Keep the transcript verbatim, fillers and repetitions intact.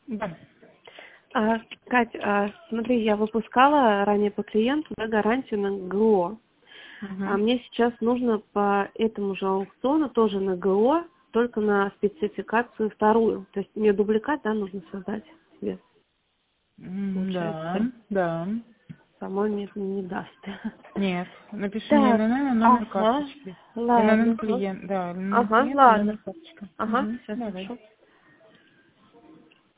Да. А, Кать, а, смотри, я выпускала ранее по клиенту, да, гарантию на ГО. А Угу. мне сейчас нужно по этому же аукциону тоже на ГО, только на спецификацию вторую. То есть мне дубликат, да, нужно создать себе, Да, получается. да. По-моему, это не даст. Нет, напиши мне Так, эн эн эн и номер ага, карточки. эн эн эн ладно. клиент, да, эн эн эн Ага, клиент и номер ладно. карточка. Ага, Угу. сейчас Давай. напишу.